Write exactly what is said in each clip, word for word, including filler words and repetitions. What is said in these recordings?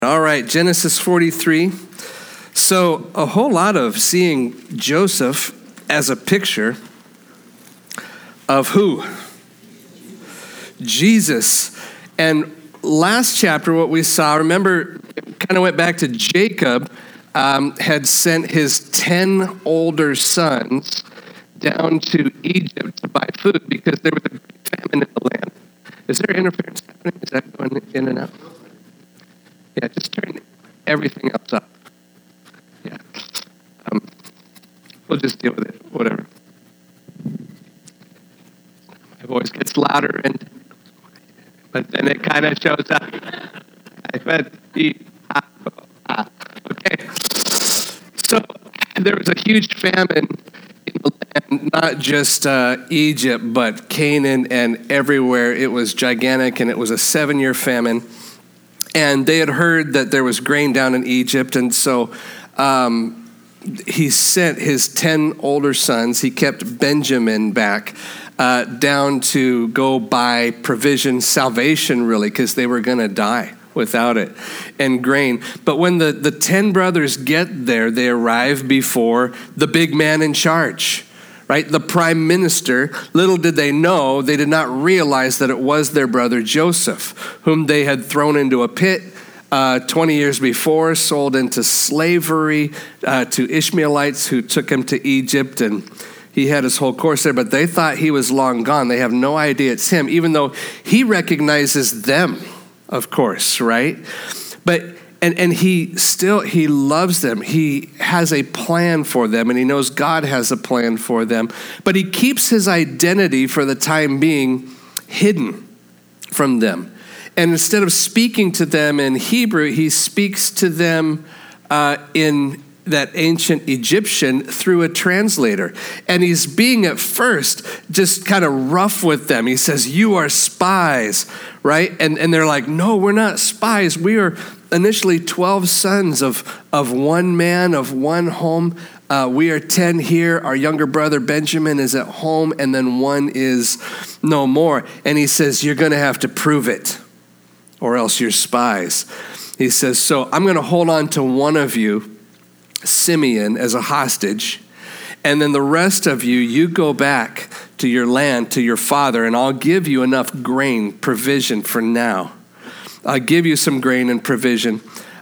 All right, Genesis forty-three. So a whole lot of seeing Joseph as a picture of who? Jesus. And last chapter, what we saw, remember, kind of went back to Jacob, um, had sent his ten older sons down to Egypt to buy food because there was a famine in the land. Is there interference happening? Is that going in and out? Yeah, just turn everything else up. Yeah. Um, we'll just deal with it, whatever. My voice gets louder, and but then it kind of shows up. I bet the, ah, ah. Okay. So there was a huge famine in the land, not just uh, Egypt, but Canaan and everywhere. It was gigantic, and it was a seven-year famine. And they had heard that there was grain down in Egypt, and so um, he sent his ten older sons. He kept Benjamin back uh, down to go buy provision, salvation, really, because they were going to die without it, and grain. But when the, the ten brothers get there, they arrive before the big man in charge, right? The prime minister. Little did they know, they did not realize that it was their brother Joseph, whom they had thrown into a pit uh, twenty years before, sold into slavery uh, to Ishmaelites who took him to Egypt, and he had his whole course there, but they thought he was long gone. They have no idea it's him, even though he recognizes them, of course, right? But And and he still, he loves them. He has a plan for them, and he knows God has a plan for them. But he keeps his identity for the time being hidden from them. And instead of speaking to them in Hebrew, he speaks to them uh, in that ancient Egyptian through a translator. And he's being at first just kind of rough with them. He says, "You are spies," right? And and they're like, "No, we're not spies. We are initially twelve sons of, of one man, of one home. Uh, we are ten here. Our younger brother Benjamin is at home, and then one is no more." And he says, "You're going to have to prove it, or else you're spies." He says, "So I'm going to hold on to one of you, Simeon, as a hostage, and then the rest of you, you go back to your land, to your father, and I'll give you enough grain, provision for now. I'll give you some grain and provision,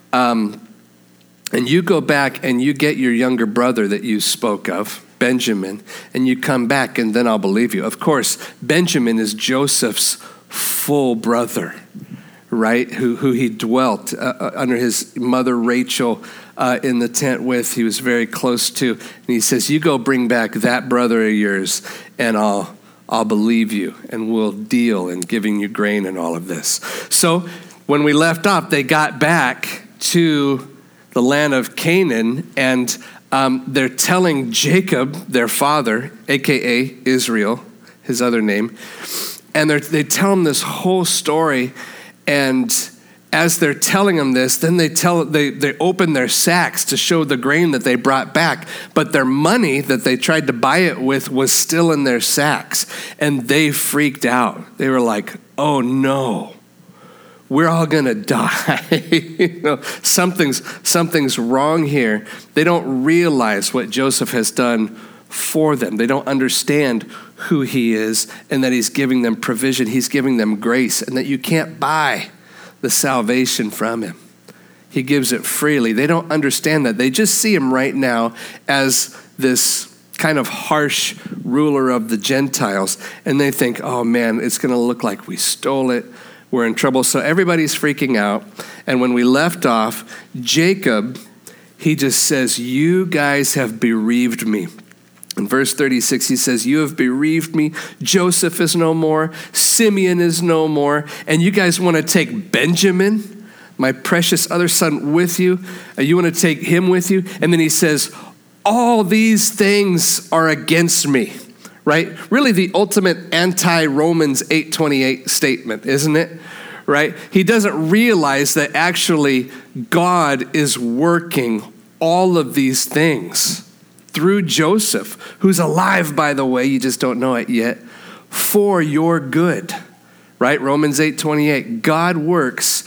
um, and you go back and you get your younger brother that you spoke of, Benjamin, and you come back, and then I'll believe you." Of course, Benjamin is Joseph's full brother, right, who, who he dwelt uh, under his mother Rachel uh, in the tent with. He was very close to. And he says, "You go bring back that brother of yours, and I'll I'll believe you, and we'll deal in giving you grain and all of this." So when we left off, they got back to the land of Canaan, and um, they're telling Jacob, their father, a k a. Israel, his other name, and they tell him this whole story. And as they're telling him this, then they tell they they open their sacks to show the grain that they brought back, but their money that they tried to buy it with was still in their sacks, and they freaked out. They were like, "Oh no, we're all gonna die." you know, something's something's wrong here. They don't realize what Joseph has done for them. They don't understand who he is, and that he's giving them provision. He's giving them grace, and that you can't buy the salvation from him. He gives it freely. They don't understand that. They just see him right now as this kind of harsh ruler of the Gentiles, and they think, "Oh man, it's going to look like we stole it. We're in trouble." So everybody's freaking out. And when we left off, Jacob, he just says, "You guys have bereaved me." In verse thirty-six, he says, "You have bereaved me. Joseph is no more. Simeon is no more. And you guys want to take Benjamin, my precious other son, with you? Uh, you want to take him with you?" And then he says, "All these things are against me." Right? Really the ultimate anti-Romans eight twenty-eight statement, isn't it? Right? He doesn't realize that actually God is working all of these things through Joseph, who's alive, by the way, you just don't know it yet, for your good, right? Romans eight twenty-eight, God works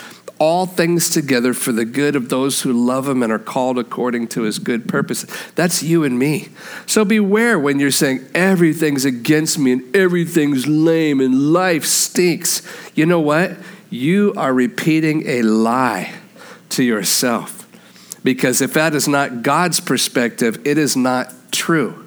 all things together for the good of those who love him and are called according to his good purpose. That's you and me. So beware when you're saying everything's against me and everything's lame and life stinks. You know what? You are repeating a lie to yourself. Because if that is not God's perspective, it is not true.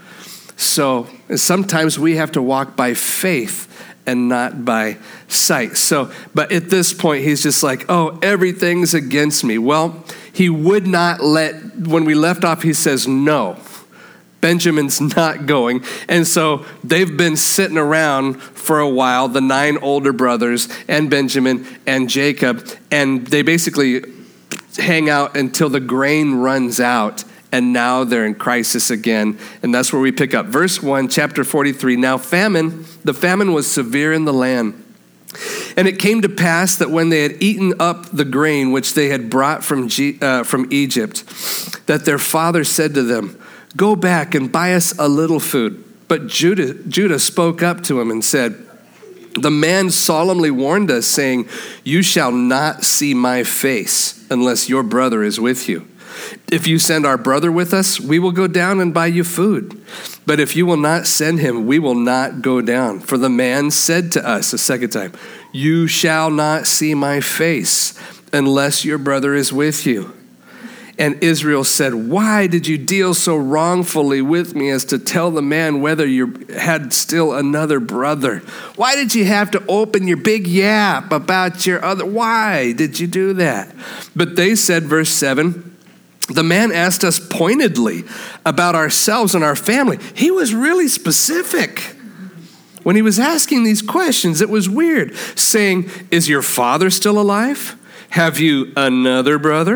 So sometimes we have to walk by faith and not by sight. So, but at this point, he's just like, oh, everything's against me. Well, he would not let, when we left off, he says, no, Benjamin's not going. And so they've been sitting around for a while, the nine older brothers and Benjamin and Jacob, and they basically hang out until the grain runs out, and now they're in crisis again. And that's where we pick up. Verse one, chapter forty-three. Now famine, the famine was severe in the land. And it came to pass that when they had eaten up the grain which they had brought from, G, uh, from Egypt, that their father said to them, go back and buy us a little food. But Judah, Judah spoke up to him and said, the man solemnly warned us, saying, you shall not see my face unless your brother is with you. If you send our brother with us, we will go down and buy you food. But if you will not send him, we will not go down. For the man said to us a second time, you shall not see my face unless your brother is with you. And Israel said, why did you deal so wrongfully with me as to tell the man whether you had still another brother? Why did you have to open your big yap about your other? Why did you do that? But they said, verse seven, the man asked us pointedly about ourselves and our family. He was really specific. When he was asking these questions, it was weird, saying, is your father still alive? Have you another brother?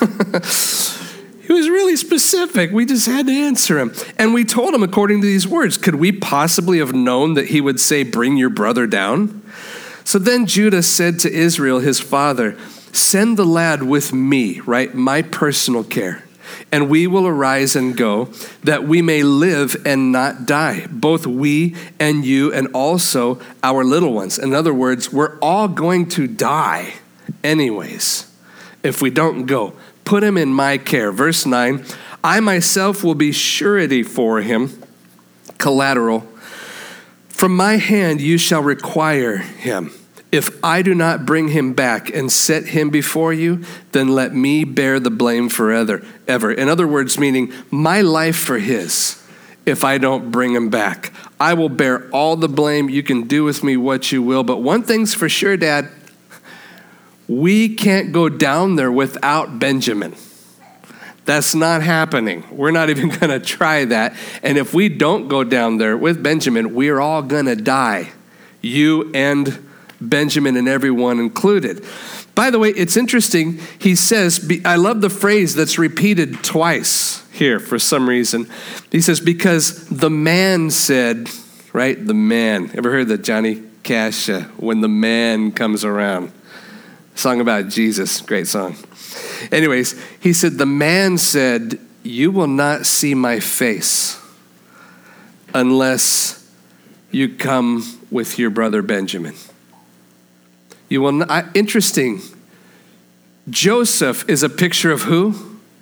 He was really specific. We just had to answer him. And we told him according to these words. Could we possibly have known that he would say, bring your brother down? So then Judah said to Israel, his father, send the lad with me, right? My personal care. And we will arise and go, that we may live and not die, both we and you and also our little ones. In other words, we're all going to die anyways, if we don't go. Put him in my care. Verse nine, I myself will be surety for him, collateral. From my hand you shall require him. If I do not bring him back and set him before you, then let me bear the blame forever. Ever. In other words, meaning my life for his, if I don't bring him back. I will bear all the blame. You can do with me what you will. But one thing's for sure, Dad, we can't go down there without Benjamin. That's not happening. We're not even going to try that. And if we don't go down there with Benjamin, we're all going to die. You and Benjamin and everyone included. By the way, it's interesting. He says, I love the phrase that's repeated twice here for some reason. He says, because the man said, right? The man. Ever heard that Johnny Cash, uh, when the man comes around? Song about Jesus, great song. Anyways, he said, the man said, you will not see my face unless you come with your brother Benjamin. You will not, interesting. Joseph is a picture of who?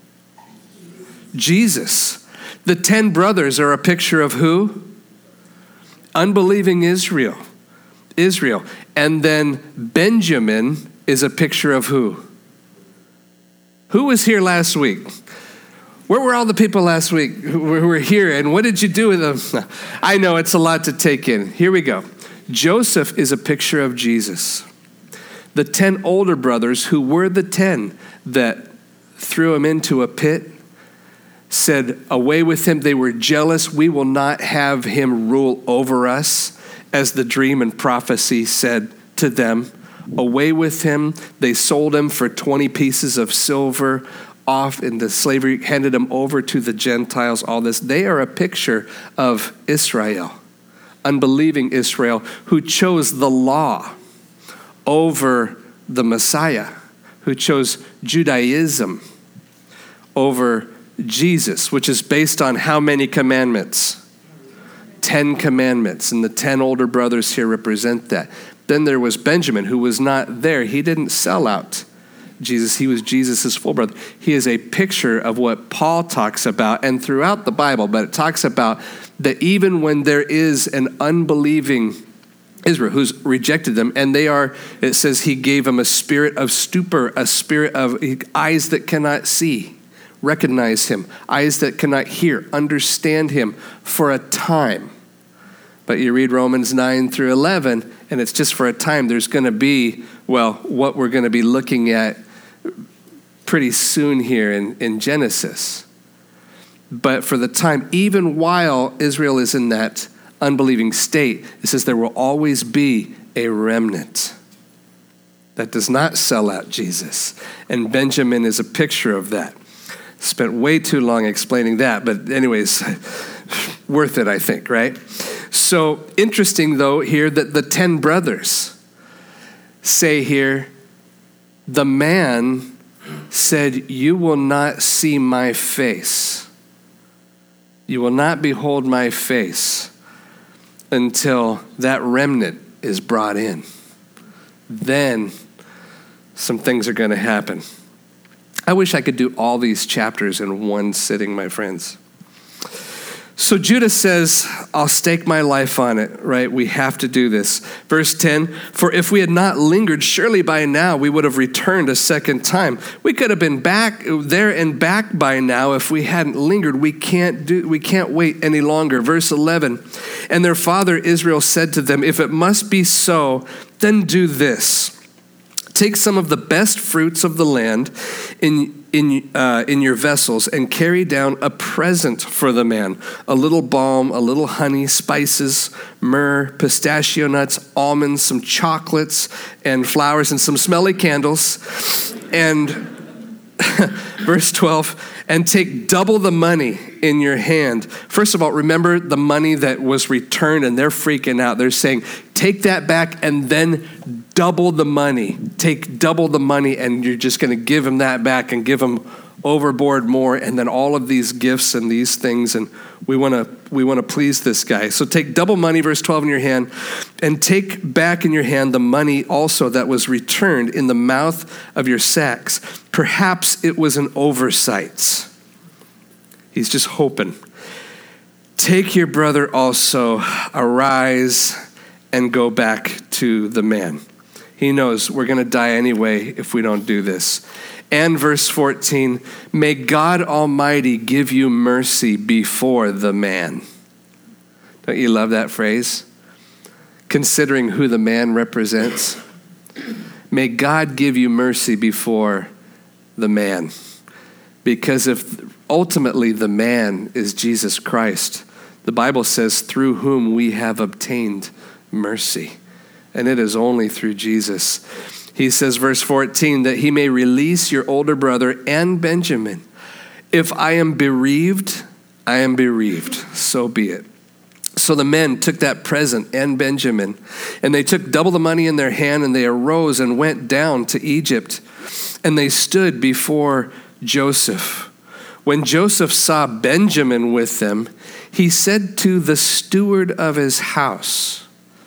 Jesus. The ten brothers are a picture of who? Unbelieving Israel. Israel. And then Benjamin is a picture of who? Who was here last week? Where were all the people last week who were here, and what did you do with them? I know it's a lot to take in. Here we go. Joseph is a picture of Jesus. The ten older brothers, who were the ten that threw him into a pit, said, away with him. They were jealous. We will not have him rule over us, as the dream and prophecy said to them. Away with him. They sold him for twenty pieces of silver off into slavery, handed him over to the Gentiles, all this. They are a picture of Israel, unbelieving Israel, who chose the law over the Messiah, who chose Judaism over Jesus, which is based on how many commandments? Ten commandments. And the ten older brothers here represent that. Then there was Benjamin, who was not there. He didn't sell out Jesus. He was Jesus' full brother. He is a picture of what Paul talks about, and throughout the Bible, but it talks about that even when there is an unbelieving Israel who's rejected them, and they are, it says he gave them a spirit of stupor, a spirit of eyes that cannot see, recognize him, eyes that cannot hear, understand him for a time. But you read Romans nine through eleven, and it's just for a time. There's going to be, well, what we're going to be looking at pretty soon here in, in Genesis. But for the time, even while Israel is in that unbelieving state, it says there will always be a remnant that does not sell out Jesus. And Benjamin is a picture of that. Spent way too long explaining that, but anyways, worth it, I think, right? So interesting, though, here that the ten brothers say here, the man said, you will not see my face. You will not behold my face until that remnant is brought in. Then some things are going to happen. I wish I could do all these chapters in one sitting, my friends. So Judah says, I'll stake my life on it, right? We have to do this. Verse ten, for if we had not lingered, surely by now we would have returned a second time. We could have been back there and back by now if we hadn't lingered. We can't do, we can't wait any longer. Verse eleven, and their father Israel said to them, if it must be so, then do this. Take some of the best fruits of the land in in uh, in your vessels and carry down a present for the man, a little balm, a little honey, spices, myrrh, pistachio nuts, almonds, some chocolates and flowers, and some smelly candles. And verse twelve, and take double the money in your hand. First of all, remember the money that was returned, and they're freaking out. They're saying, take that back and then double the money. Take double the money, and you're just going to give him that back and give him overboard more, and then all of these gifts and these things, and we want to we want to please this guy. So take double money, verse twelve, in your hand, and take back in your hand the money also that was returned in the mouth of your sacks. Perhaps it was an oversight. He's just hoping. Take your brother also, arise, and go back to the man. He knows we're going to die anyway if we don't do this. And verse fourteen, may God Almighty give you mercy before the man. Don't you love that phrase? Considering who the man represents. May God give you mercy before the man. Because if ultimately the man is Jesus Christ, the Bible says through whom we have obtained mercy. And it is only through Jesus. He says, verse fourteen, that he may release your older brother and Benjamin. If I am bereaved, I am bereaved. So be it. So the men took that present and Benjamin, and they took double the money in their hand, and they arose and went down to Egypt. And they stood before Joseph. When Joseph saw Benjamin with them, he said to the steward of his house,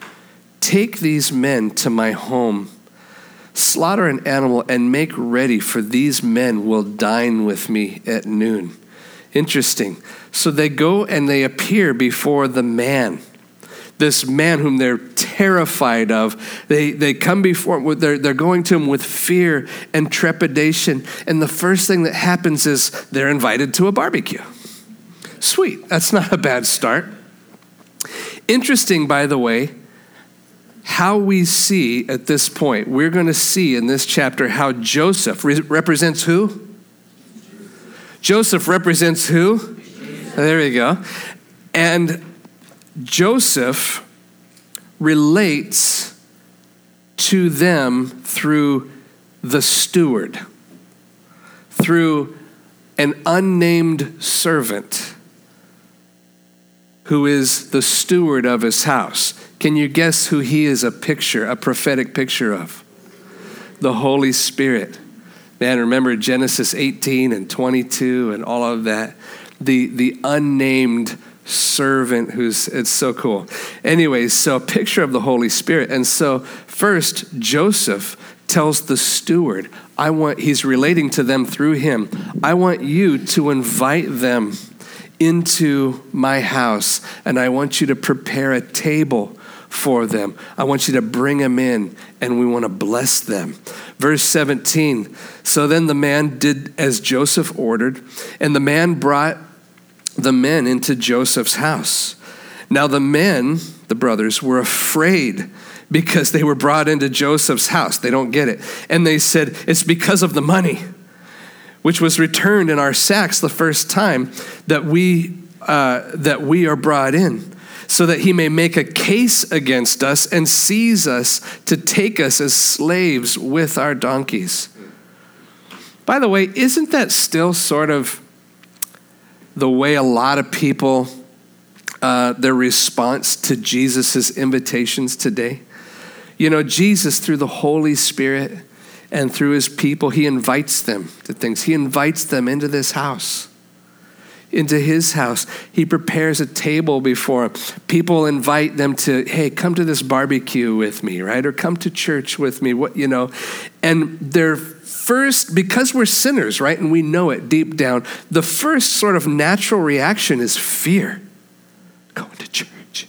take these men to my home. Slaughter an animal and make ready, for these men will dine with me at noon. Interesting. So they go and they appear before the man. This man whom they're terrified of. They they come before him, they're, they're going to him with fear and trepidation. And the first thing that happens is they're invited to a barbecue. Sweet. That's not a bad start. Interesting, by the way, how we see at this point, we're going to see in this chapter how Joseph re- represents who? Joseph represents who? There we go. And Joseph relates to them through the steward, through an unnamed servant who is the steward of his house. Can you guess who he is a picture, a prophetic picture of? The Holy Spirit. Man, remember Genesis eighteen and twenty-two and all of that. The, the unnamed servant who's, it's so cool. Anyways, so a picture of the Holy Spirit. And so first, Joseph tells the steward, I want, he's relating to them through him. I want you to invite them into my house, and I want you to prepare a table for them. I want you to bring them in, and we want to bless them. Verse seventeen, so then the man did as Joseph ordered, and the man brought the men into Joseph's house. Now the men, the brothers, were afraid because they were brought into Joseph's house. They don't get it. And they said, it's because of the money, which was returned in our sacks the first time that we uh, that we are brought in, so that he may make a case against us and seize us to take us as slaves with our donkeys. By the way, isn't that still sort of the way a lot of people, uh, their response to Jesus' invitations today? You know, Jesus, through the Holy Spirit and through his people, he invites them to things. He invites them into this house, into his house. He prepares a table before them. People invite them to, hey, come to this barbecue with me, right? Or come to church with me, what you know. And their first, because we're sinners, right? And we know it deep down, the first sort of natural reaction is fear. Going to church.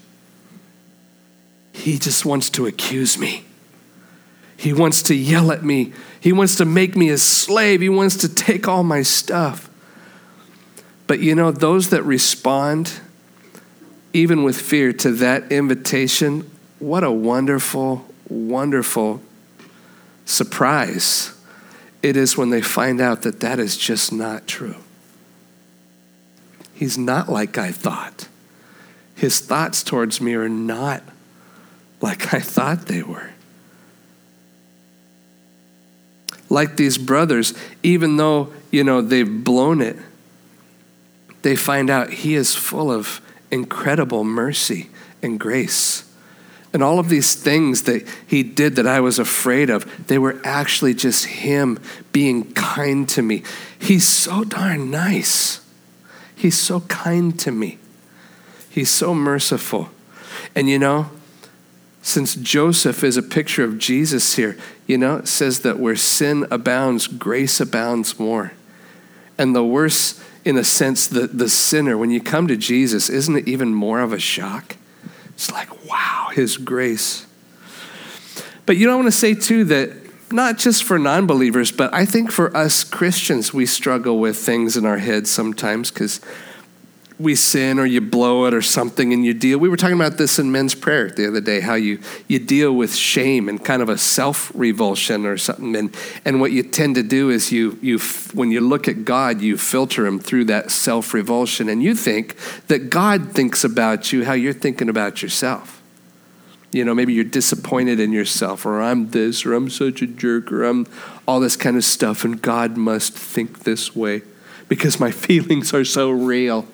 He just wants to accuse me. He wants to yell at me. He wants to make me a slave. He wants to take all my stuff. But you know, those that respond, even with fear, to that invitation, what a wonderful, wonderful surprise it is when they find out that that is just not true. He's not like I thought. His thoughts towards me are not like I thought they were. Like these brothers, even though, you know, they've blown it, they find out he is full of incredible mercy and grace. And all of these things that he did that I was afraid of, they were actually just him being kind to me. He's so darn nice. He's so kind to me. He's so merciful. And you know, since Joseph is a picture of Jesus here, you know, it says that where sin abounds, grace abounds more. And the worse, in a sense, the, the sinner, when you come to Jesus, isn't it even more of a shock? It's like, wow, his grace. But you know, I want to say too that not just for non-believers, but I think for us Christians, we struggle with things in our heads sometimes because we sin or you blow it or something and you deal. We were talking about this in men's prayer the other day, how you, you deal with shame and kind of a self-revulsion or something. And, and what you tend to do is you, you, when you look at God, you filter him through that self-revulsion. And you think that God thinks about you how you're thinking about yourself. You know, maybe you're disappointed in yourself, or I'm this, or I'm such a jerk, or I'm all this kind of stuff. And God must think this way because my feelings are so real.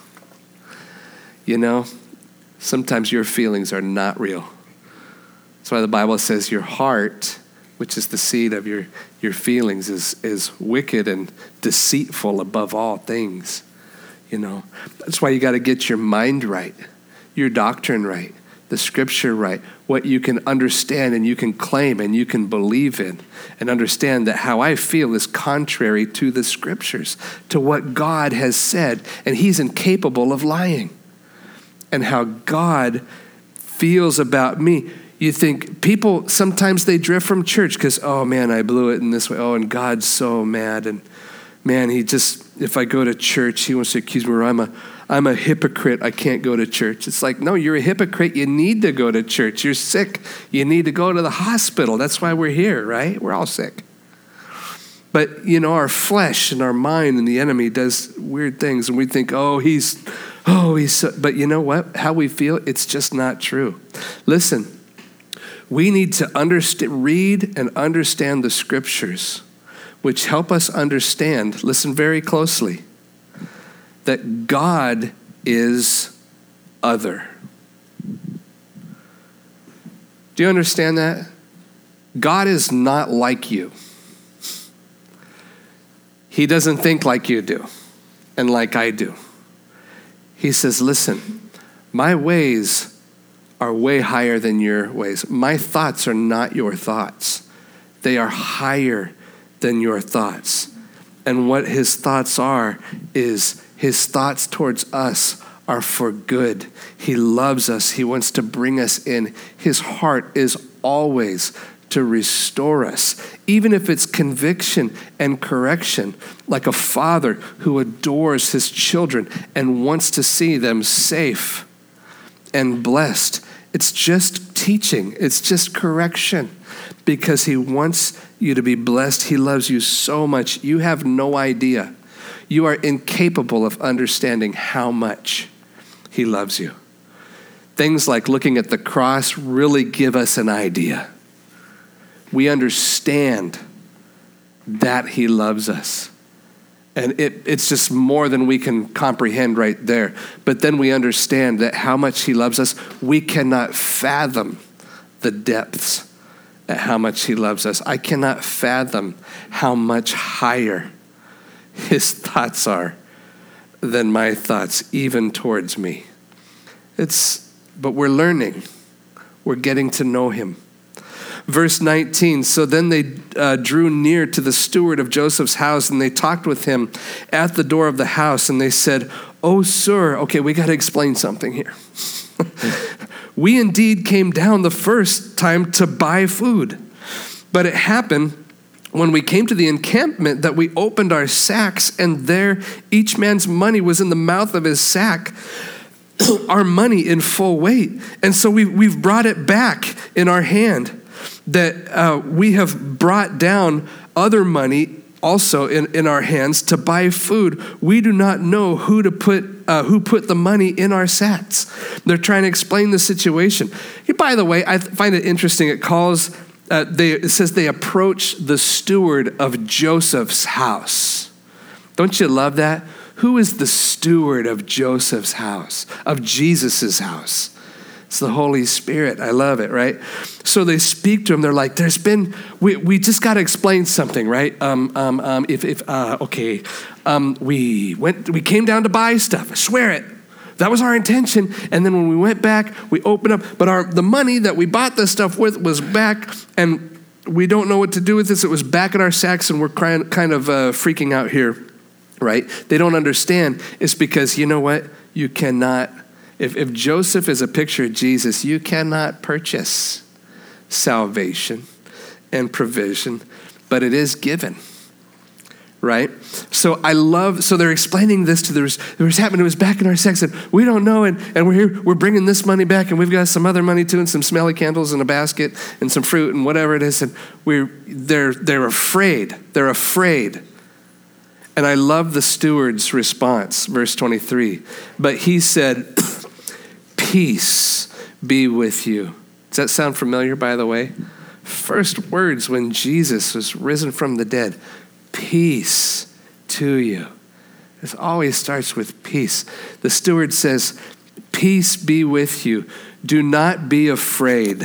You know, sometimes your feelings are not real. That's why the Bible says your heart, which is the seat of your, your feelings, is, is wicked and deceitful above all things. You know, that's why you got to get your mind right, your doctrine right, the scripture right, what you can understand and you can claim and you can believe in, and understand that how I feel is contrary to the scriptures, to what God has said, and he's incapable of lying. And how God feels about me. You think people, sometimes they drift from church because, oh man, I blew it in this way. Oh, and God's so mad. And man, he just, if I go to church, he wants to accuse me, or I'm a, I'm a hypocrite. I can't go to church. It's like, no, you're a hypocrite. You need to go to church. You're sick. You need to go to the hospital. That's why we're here, right? We're all sick. But, you know, our flesh and our mind and the enemy does weird things. And we think, oh, he's, oh, he's so, but you know what? How we feel, it's just not true. Listen, we need to understand, read and understand the scriptures, which help us understand, listen very closely, that God is other. Do you understand that? God is not like you. He doesn't think like you do and like I do. He says, listen, my ways are way higher than your ways. My thoughts are not your thoughts. They are higher than your thoughts. And what his thoughts are is his thoughts towards us are for good. He loves us. He wants to bring us in. His heart is always to restore us, even if it's conviction and correction, like a father who adores his children and wants to see them safe and blessed. It's just teaching. It's just correction because he wants you to be blessed. He loves you so much. You have no idea. You are incapable of understanding how much he loves you. Things like looking at the cross really give us an idea. We understand that he loves us. And it, it's just more than we can comprehend right there. But then we understand that how much he loves us, we cannot fathom the depths at how much he loves us. I cannot fathom how much higher his thoughts are than my thoughts, even towards me. It's, but we're learning. We're getting to know him. Verse nineteen, so then they uh, drew near to the steward of Joseph's house, and they talked with him at the door of the house, and they said, "Oh, sir," okay, we got to explain something here. "We indeed came down the first time to buy food, but it happened when we came to the encampment that we opened our sacks, and there each man's money was in the mouth of his sack, our money in full weight. And so we, we've brought it back in our hand, that uh, we have brought down other money also in, in our hands to buy food. We do not know who to put uh, who put the money in our sacks." They're trying to explain the situation. By the way, I find it interesting. It calls uh, they it says they approach the steward of Joseph's house. Don't you love that? Who is the steward of Joseph's house, of Jesus's house? It's the Holy Spirit. I love it, right? So they speak to him. They're like, there's been, we, we just got to explain something, right? Um, um, um, if, if, uh, okay, um, we went, we came down to buy stuff. I swear it. That was our intention. And then when we went back, we opened up, but our, the money that we bought this stuff with was back, and we don't know what to do with this. It was back in our sacks, and we're crying, kind of uh, freaking out here, right? They don't understand. It's because, you know what? You cannot If, if Joseph is a picture of Jesus, you cannot purchase salvation and provision, but it is given, right? So I love, so they're explaining this to the, it was happening, it was back in our sex, and we don't know, and, and we're here, we're bringing this money back, and we've got some other money too, and some smelly candles in a basket, and some fruit, and whatever it is, and we're, they're, they're afraid, they're afraid. And I love the steward's response, verse twenty-three, but he said, "Peace be with you." Does that sound familiar, by the way? First words when Jesus was risen from the dead, "Peace to you." It always starts with peace. The steward says, "Peace be with you. Do not be afraid.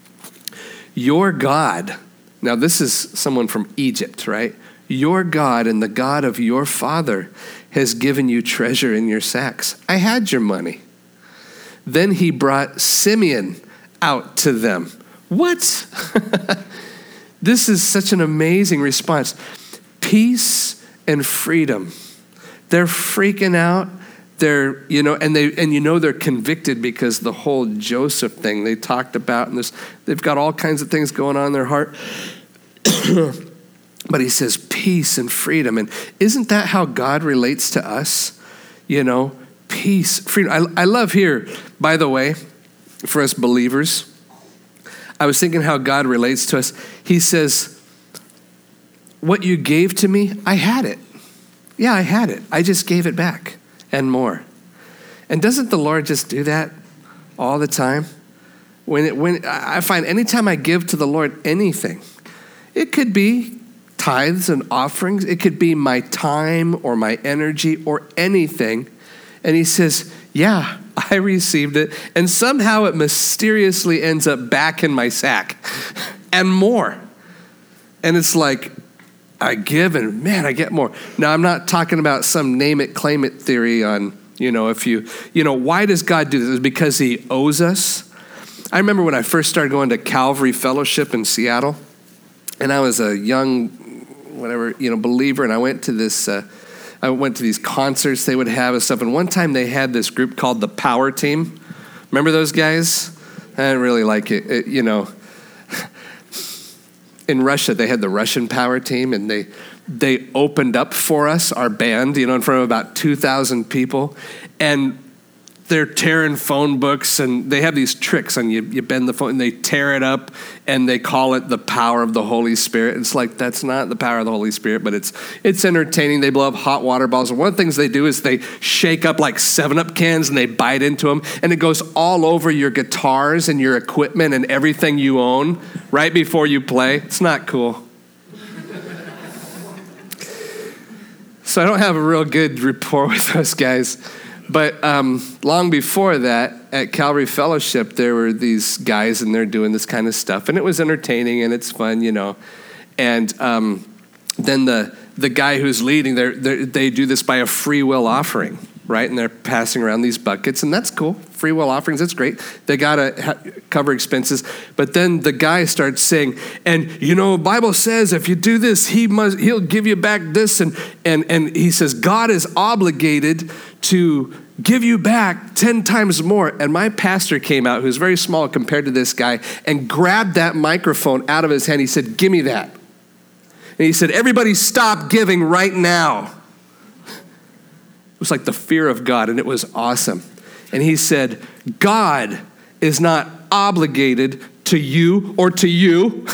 Your God," now this is someone from Egypt, right? "Your God and the God of your father has given you treasure in your sacks. I had your money." Then he brought Simeon out to them. What? This is such an amazing response. Peace and freedom. They're freaking out. They're, you know, and they and you know they're convicted because the whole Joseph thing they talked about, and this, they've got all kinds of things going on in their heart. But he says peace and freedom. And isn't that how God relates to us? You know, peace, freedom. I, I love here, by the way, for us believers, I was thinking how God relates to us. He says, what you gave to me, I had it. Yeah, I had it. I just gave it back and more. And doesn't the Lord just do that all the time? When it, when I find anytime I give to the Lord anything, it could be tithes and offerings. It could be my time or my energy or anything. And he says, yeah, I received it. And somehow it mysteriously ends up back in my sack and more. And it's like, I give and man, I get more. Now, I'm not talking about some name it, claim it theory on You know, if you, you know, why does God do this? It's because he owes us. I remember when I first started going to Calvary Fellowship in Seattle, and I was a young, whatever, you know, believer, and I went to this, uh, I went to these concerts they would have and stuff, and one time they had this group called the Power Team. Remember those guys? I didn't really like it, it you know. In Russia, they had the Russian Power Team, and they they opened up for us, our band, you know, in front of about two thousand people, and they're tearing phone books, and they have these tricks, and you, you bend the phone, and they tear it up, and they call it the power of the Holy Spirit. It's like, that's not the power of the Holy Spirit, but it's it's entertaining. They blow up hot water balls, and one of the things they do is they shake up like seven up cans, and they bite into them, and it goes all over your guitars and your equipment and everything you own right before you play. It's not cool. So I don't have a real good rapport with those guys. But um, long before that, at Calvary Fellowship, there were these guys, and they're doing this kind of stuff. And it was entertaining, and it's fun, you know. And um, then the the guy who's leading, they're, they're, they do this by a free will offering, right? And they're passing around these buckets, and that's cool. Free will offerings, that's great. They got to ha- cover expenses. But then the guy starts saying, and, you know, Bible says if you do this, he must, he'll give you back this. And, and, and he says, God is obligated to give you back ten times more. And my pastor came out, who's very small compared to this guy, and grabbed that microphone out of his hand. He said, give me that. And he said, everybody stop giving right now. It was like the fear of God, and it was awesome. And he said, God is not obligated to you or to you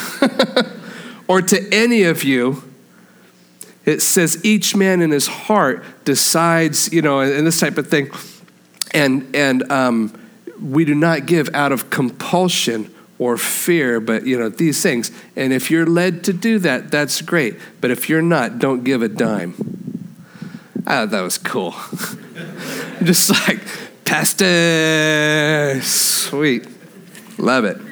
or to any of you. It says each man in his heart decides, you know, and this type of thing. And and um, we do not give out of compulsion or fear, but, you know, these things. And if you're led to do that, that's great. But if you're not, don't give a dime. I thought that was cool. Just like, Pastor, sweet. Love it.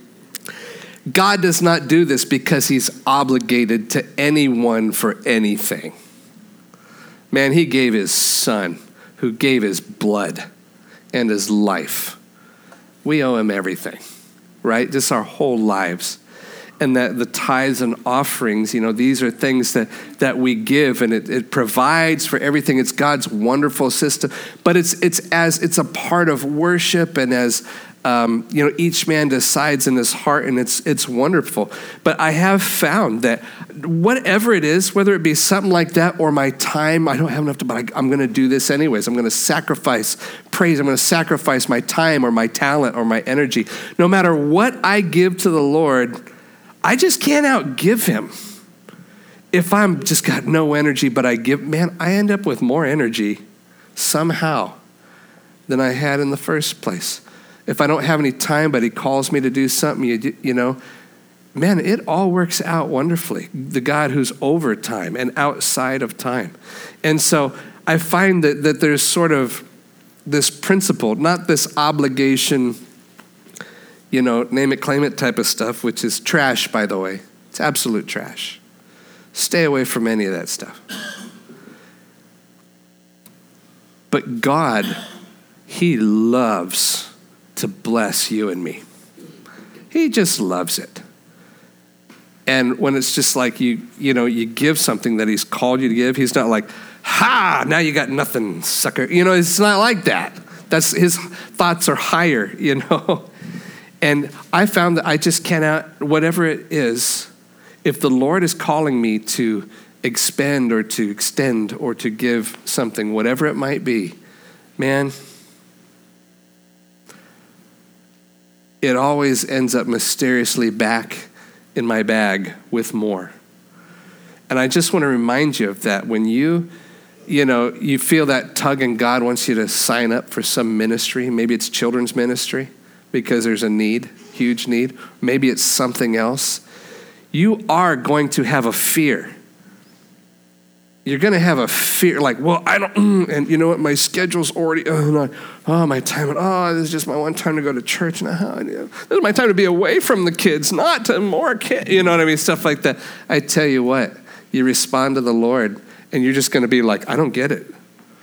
God does not do this because he's obligated to anyone for anything. Man, he gave his son, who gave his blood and his life. We owe him everything, right? Just our whole lives. And that the tithes and offerings, you know, these are things that, that we give, and it, it provides for everything. It's God's wonderful system, but it's it's as it's a part of worship, and as um, you know, each man decides in his heart, and it's it's wonderful. But I have found that whatever it is, whether it be something like that or my time, I don't have enough to, but I, I'm going to do this anyways. I'm going to sacrifice praise. I'm going to sacrifice my time or my talent or my energy. No matter what I give to the Lord, I just can't outgive him. If I'm just got no energy, but I give, man, I end up with more energy somehow than I had in the first place. If I don't have any time, but he calls me to do something, you, you know, man, it all works out wonderfully. The God who's over time and outside of time. And so I find that, that there's sort of this principle, not this obligation, you know, name it, claim it type of stuff, which is trash, by the way. It's absolute trash. Stay away from any of that stuff. But God, he loves to bless you and me. He just loves it. And when it's just like you, you know, you give something that he's called you to give, he's not like, ha, now you got nothing, sucker. You know, it's not like that. That's, his thoughts are higher, you know. And I found that I just cannot, whatever it is, if the Lord is calling me to expend or to extend or to give something, whatever it might be, man, it always ends up mysteriously back in my bag with more. And I just want to remind you of that. When you, you know, you feel that tug and God wants you to sign up for some ministry, maybe it's children's ministry, because there's a need, huge need. Maybe it's something else. You are going to have a fear. You're going to have a fear, like, well, I don't, mm, and you know what, my schedule's already, oh, no, oh my time, oh, this is just my one time to go to church now. This is my time to be away from the kids, not to more kids, you know what I mean, stuff like that. I tell you what, you respond to the Lord, and you're just going to be like, I don't get it.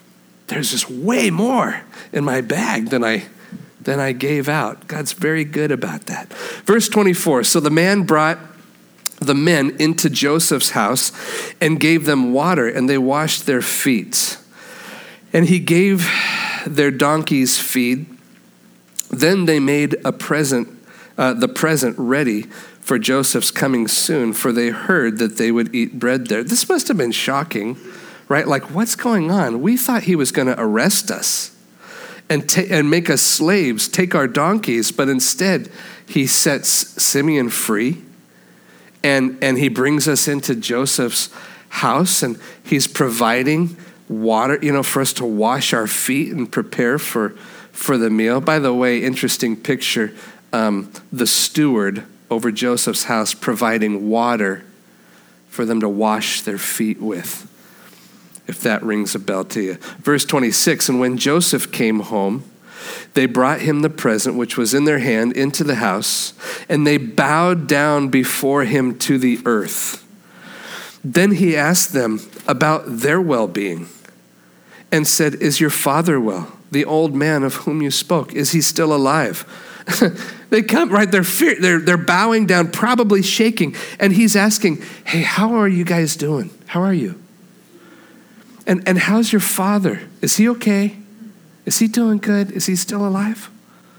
there's just way more in my bag than I than I gave out. God's very good about that. Verse twenty-four, so the man brought the men into Joseph's house and gave them water, and they washed their feet. And he gave their donkeys feed. Then they made a present, uh, the present ready for Joseph's coming soon, for they heard that they would eat bread there. This must have been shocking, right? Like, what's going on? We thought he was going to arrest us and, ta- and make us slaves, take our donkeys, but instead he sets Simeon free, and, and he brings us into Joseph's house, and he's providing water, you know, for us to wash our feet and prepare for, for the meal. By the way, interesting picture, um, the steward over Joseph's house providing water for them to wash their feet with, if that rings a bell to you. Verse twenty-six, and when Joseph came home, they brought him the present which was in their hand into the house, and they bowed down before him to the earth. Then he asked them about their well-being and said, is your father well? The old man of whom you spoke, is he still alive? They come, right, they're, fear, they're, they're bowing down, probably shaking, and he's asking, hey, how are you guys doing? How are you? And, and how's your father? Is he okay? Is he doing good? Is he still alive?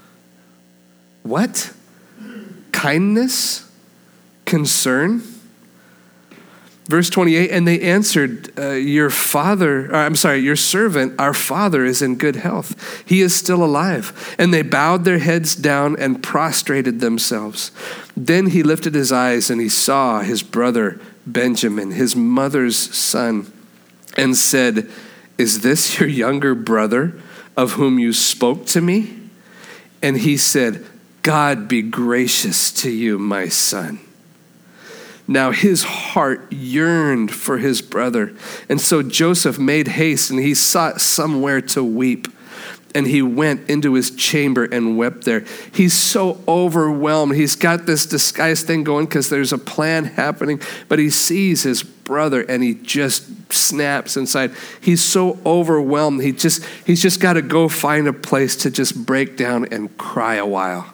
What? Kindness? Concern? Verse twenty-eight, and they answered, uh, your father, uh, I'm sorry, your servant, our father is in good health. He is still alive. And they bowed their heads down and prostrated themselves. Then he lifted his eyes and he saw his brother Benjamin, his mother's son, and said, is this your younger brother of whom you spoke to me? And he said, God be gracious to you, my son. Now his heart yearned for his brother. And so Joseph made haste, and he sought somewhere to weep. And he went into his chamber and wept there. He's so overwhelmed. He's got this disguise thing going because there's a plan happening. But he sees his brother and he just snaps inside. He's so overwhelmed. He just, he's just got to go find a place to just break down and cry a while.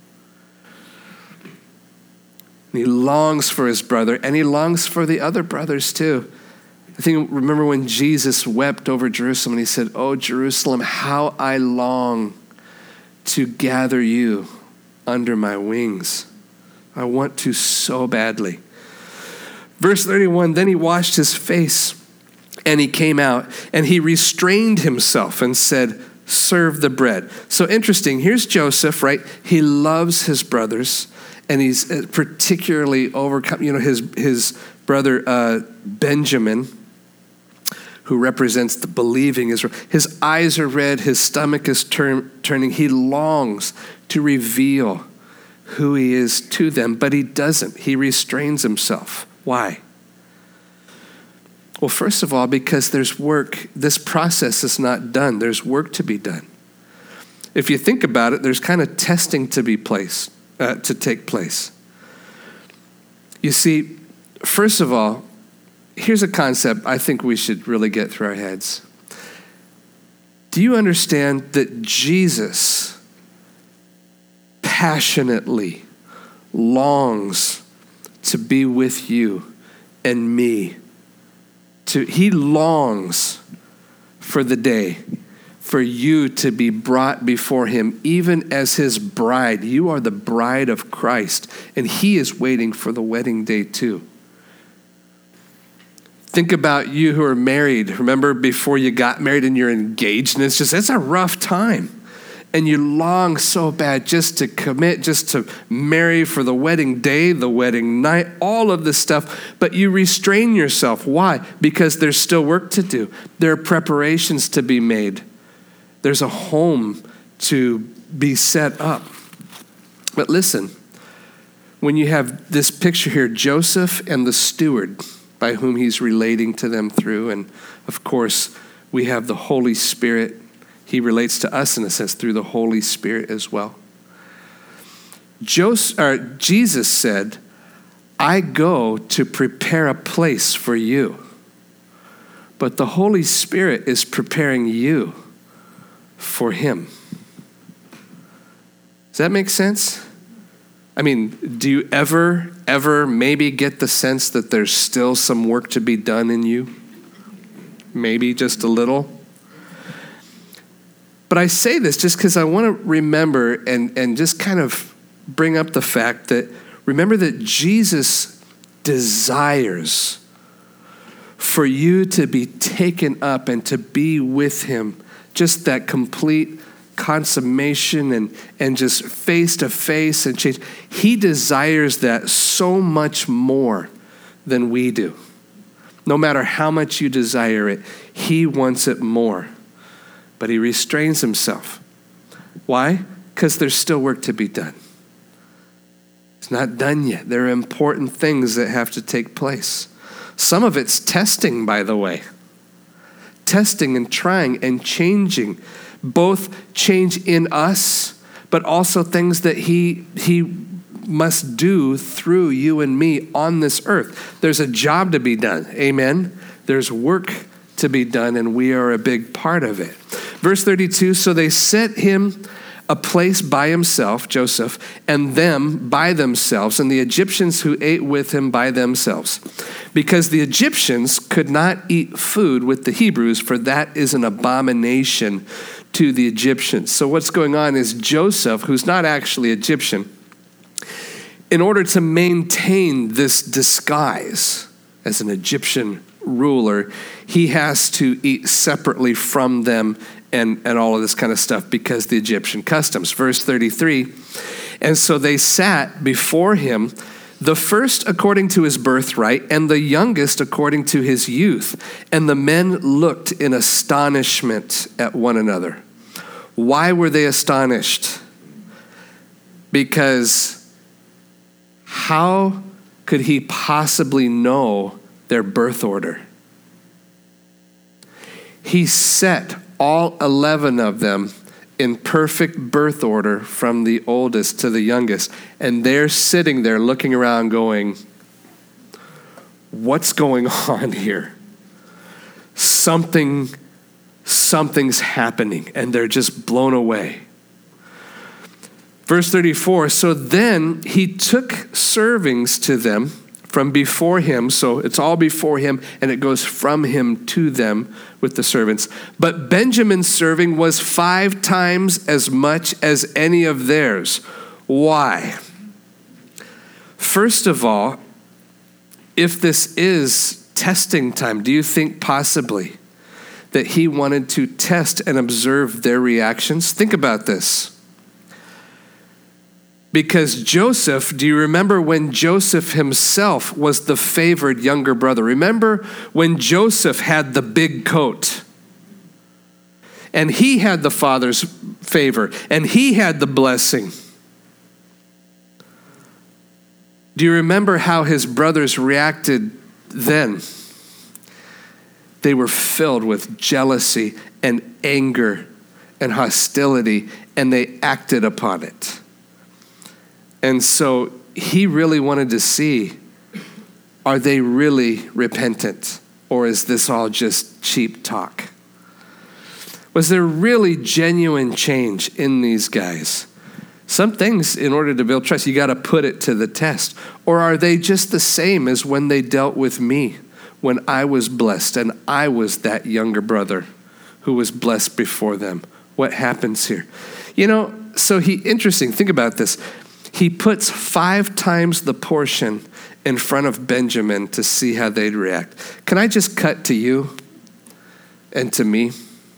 He longs for his brother, and he longs for the other brothers too. I think, remember when Jesus wept over Jerusalem and he said, oh, Jerusalem, how I long to gather you under my wings. I want to so badly. Verse thirty-one, then he washed his face and he came out and he restrained himself and said, serve the bread. So interesting. Here's Joseph, right? He loves his brothers. And he's particularly overcome, you know, his his brother uh, Benjamin, who represents the believing Israel. His eyes are red, his stomach is turn, turning. He longs to reveal who he is to them, but he doesn't. He restrains himself. Why? Well, first of all, because there's work. This process is not done. There's work to be done. If you think about it, there's kind of testing to be placed. Uh, to take place. You see, first of all, here's a concept I think we should really get through our heads. Do you understand that Jesus passionately longs to be with you and me? To, he longs for the day for you to be brought before him, even as his bride. You are the bride of Christ, and he is waiting for the wedding day too. Think about you who are married. Remember before you got married and you're engaged, and it's just, it's a rough time. And you long so bad just to commit, just to marry for the wedding day, the wedding night, all of this stuff. But you restrain yourself. Why? Because there's still work to do. There are preparations to be made. There's a home to be set up. But listen, when you have this picture here, Joseph and the steward by whom he's relating to them through, and of course, we have the Holy Spirit. He relates to us in a sense through the Holy Spirit as well. Joseph, or Jesus said, I go to prepare a place for you. but the Holy Spirit is preparing you for him. Does that make sense? I mean, do you ever, ever maybe get the sense that there's still some work to be done in you? Maybe just a little. But I say this just because I want to remember and, and just kind of bring up the fact that, remember that Jesus desires for you to be taken up and to be with him. Just that complete consummation and, and just face to face and change. He desires that so much more than we do. No matter how much you desire it, he wants it more. But he restrains himself. Why? Because there's still work to be done. It's not done yet. There are important things that have to take place. Some of it's testing, by the way. Testing and trying and changing. Both change in us, but also things that he, he must do through you and me on this earth. There's a job to be done. Amen? There's work to be done, and we are a big part of it. Verse thirty-two, so they set him a place by himself, Joseph, and them by themselves, and the Egyptians who ate with him by themselves. Because the Egyptians could not eat food with the Hebrews, for that is an abomination to the Egyptians. So what's going on is Joseph, who's not actually Egyptian, in order to maintain this disguise as an Egyptian ruler, he has to eat separately from them and, and all of this kind of stuff because the Egyptian customs. Verse thirty-three, and so they sat before him, the first according to his birthright, and the youngest according to his youth. And the men looked in astonishment at one another. Why were they astonished? Because how could he possibly know their birth order? He set all eleven of them in perfect birth order from the oldest to the youngest. And they're sitting there looking around going, what's going on here? Something, something's happening. And they're just blown away. Verse thirty-four, so then he took servings to them from before him. So it's all before him, and it goes from him to them with the servants. But Benjamin's serving was five times as much as any of theirs. Why? First of all, if this is testing time, do you think possibly that he wanted to test and observe their reactions? Think about this. Because Joseph, do you remember when Joseph himself was the favored younger brother? Remember when Joseph had the big coat? And he had the father's favor. And he had the blessing. Do you remember how his brothers reacted then? They were filled with jealousy and anger and hostility, and they acted upon it. And so he really wanted to see, are they really repentant? Or is this all just cheap talk? Was there really genuine change in these guys? Some things, in order to build trust, you got to put it to the test. Or are they just the same as when they dealt with me, when I was blessed and I was that younger brother who was blessed before them? What happens here? You know, so he, interesting, think about this. He puts five times the portion in front of Benjamin to see how they'd react. Can I just cut to you and to me?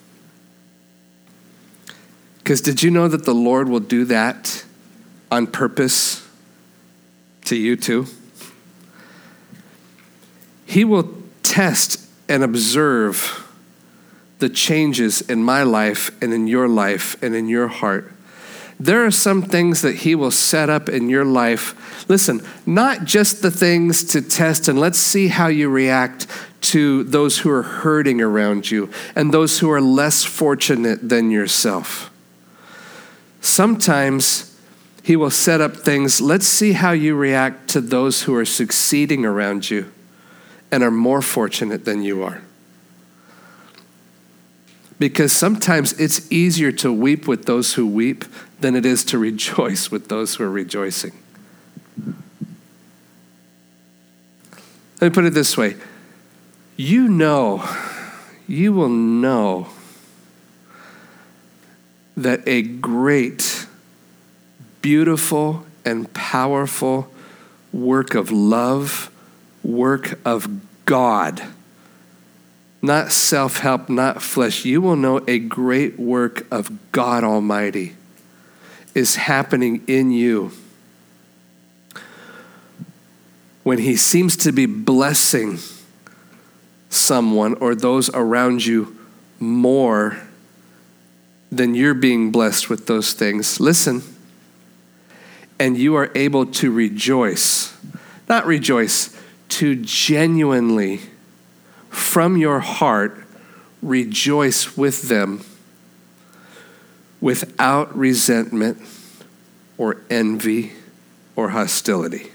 Because did you know that the Lord will do that on purpose to you too? He will test and observe the changes in my life and in your life and in your heart. There are some things that he will set up in your life. Listen, not just the things to test and let's see how you react to those who are hurting around you and those who are less fortunate than yourself. Sometimes he will set up things, let's see how you react to those who are succeeding around you and are more fortunate than you are. Because sometimes it's easier to weep with those who weep than it is to rejoice with those who are rejoicing. Let me put it this way. You know, you will know that a great, beautiful, and powerful work of love, work of God, not self-help, not flesh. You will know a great work of God Almighty is happening in you when he seems to be blessing someone or those around you more than you're being blessed with those things. Listen, and you are able to rejoice, not rejoice, to genuinely, from your heart, rejoice with them without resentment or envy or hostility.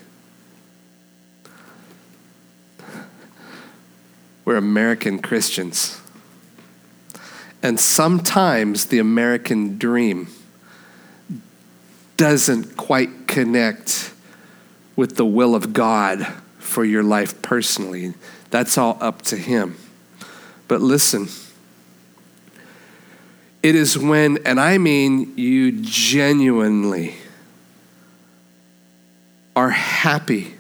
We're American Christians. And sometimes the American dream doesn't quite connect with the will of God for your life personally. That's all up to him. But listen, it is when, and I mean you genuinely are happy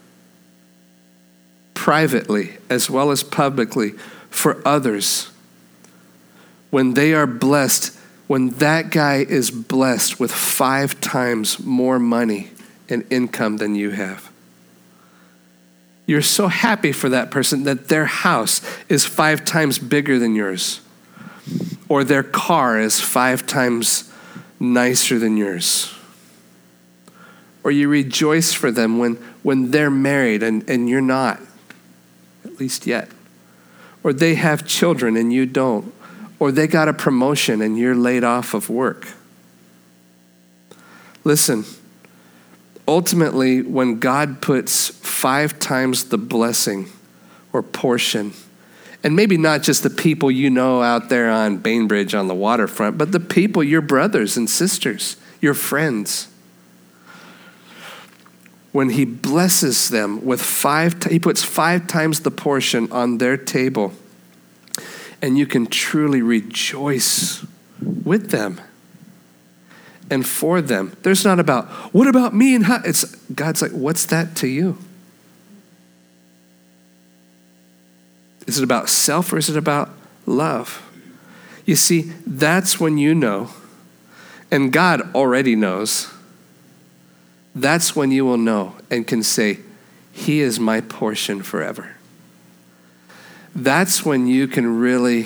privately as well as publicly for others, when they are blessed, when that guy is blessed with five times more money and income than you have. You're so happy for that person that their house is five times bigger than yours, or their car is five times nicer than yours. Or you rejoice for them when, when they're married and, and you're not, at least yet. Or they have children and you don't. Or they got a promotion and you're laid off of work. Listen, ultimately, when God puts five times the blessing or portion, and maybe not just the people you know out there on Bainbridge on the waterfront, but the people, your brothers and sisters, your friends, when he blesses them with five, he puts five times the portion on their table, and you can truly rejoice with them and for them. There's not about, what about me and how? It's, God's like, what's that to you? Is it about self or is it about love? You see, that's when you know, and God already knows, that's when you will know and can say, he is my portion forever. That's when you can really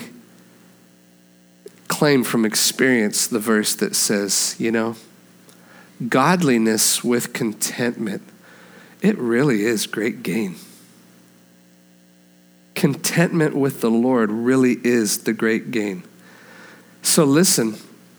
claim from experience the verse that says, you know, godliness with contentment, it really is great gain. Contentment with the Lord really is the great gain. So listen,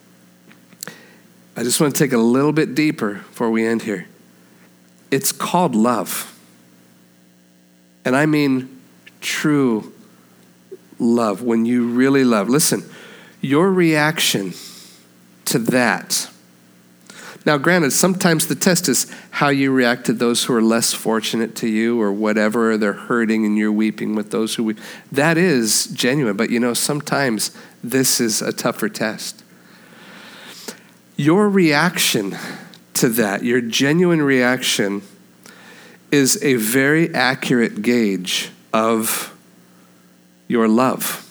I just want to take a little bit deeper before we end here. It's called love. And I mean true love, when you really love. Listen, your reaction to that. Now, granted, sometimes the test is how you react to those who are less fortunate to you or whatever, or they're hurting and you're weeping with those who weep. That is genuine, but you know, sometimes this is a tougher test. Your reaction to that, your genuine reaction, is a very accurate gauge of your love.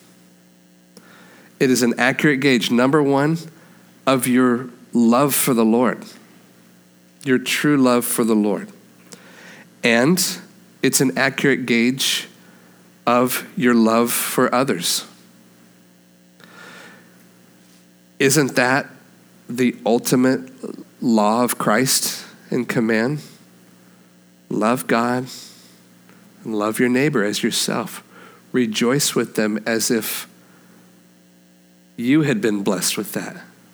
It is an accurate gauge, number one, of your love for the Lord, your true love for the Lord. And it's an accurate gauge of your love for others. Isn't that the ultimate law of Christ and command? Love God and love your neighbor as yourself. Rejoice with them as if you had been blessed with that.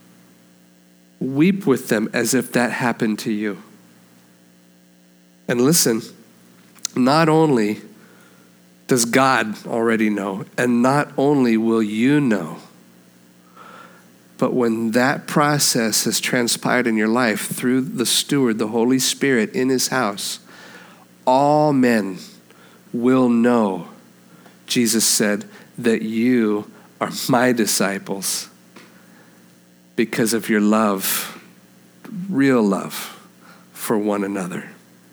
Weep with them as if that happened to you. And listen, not only does God already know. And not only will you know, but when that process has transpired in your life through the steward, the Holy Spirit in his house, all men will know, Jesus said, that you are my disciples because of your love, real love for one another.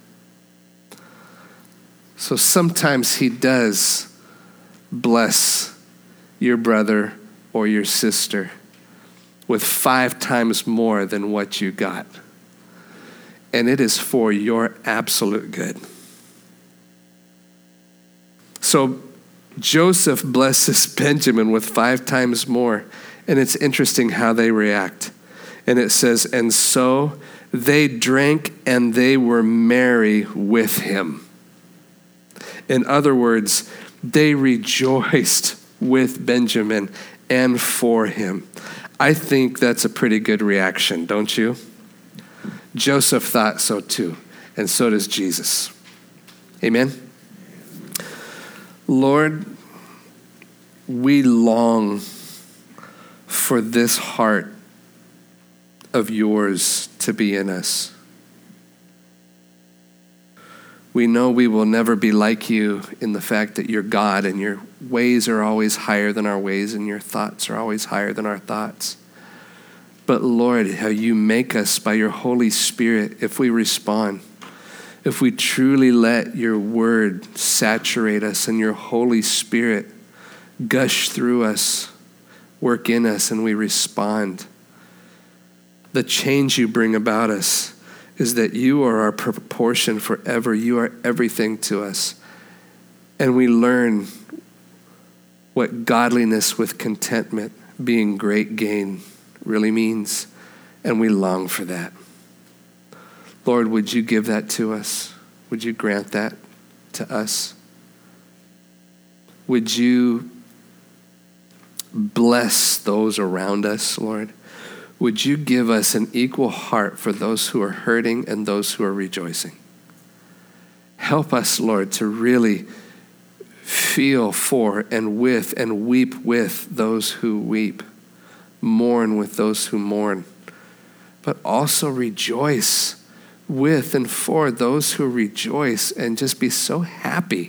So sometimes he does bless your brother or your sister with five times more than what you got. And it is for your absolute good. So Joseph blesses Benjamin with five times more. And it's interesting how they react. And it says, and so they drank and they were merry with him. In other words, they rejoiced with Benjamin and for him. I think that's a pretty good reaction, don't you? Joseph thought so too, and so does Jesus. Amen? Lord, we long for this heart of yours to be in us. We know we will never be like you in the fact that you're God and your ways are always higher than our ways and your thoughts are always higher than our thoughts. But Lord, how you make us by your Holy Spirit if we respond, if we truly let your word saturate us and your Holy Spirit gush through us, work in us, and we respond. The change you bring about us is that you are our proportion forever. You are everything to us. And we learn what godliness with contentment, being great gain, really means. And we long for that. Lord, would you give that to us? Would you grant that to us? Would you bless those around us, Lord? Would you give us an equal heart for those who are hurting and those who are rejoicing? Help us, Lord, to really feel for and with and weep with those who weep, mourn with those who mourn, but also rejoice with and for those who rejoice, and just be so happy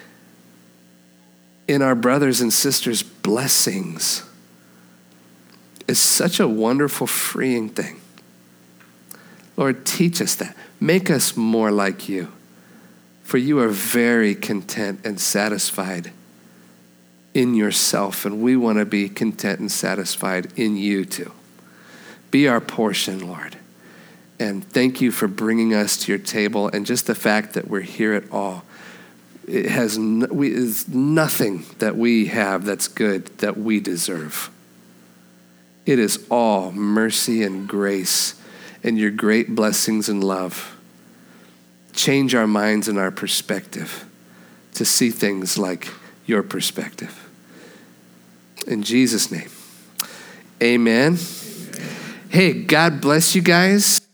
in our brothers and sisters' blessings. Is such a wonderful, freeing thing. Lord, teach us that. Make us more like you. For you are very content and satisfied in yourself, and we want to be content and satisfied in you too. Be our portion, Lord. And thank you for bringing us to your table, and just the fact that we're here at all. It has no, we, is nothing that we have that's good that we deserve. It is all mercy and grace and your great blessings and love. Change our minds and our perspective to see things like your perspective. In Jesus' name, amen. Hey, God bless you guys.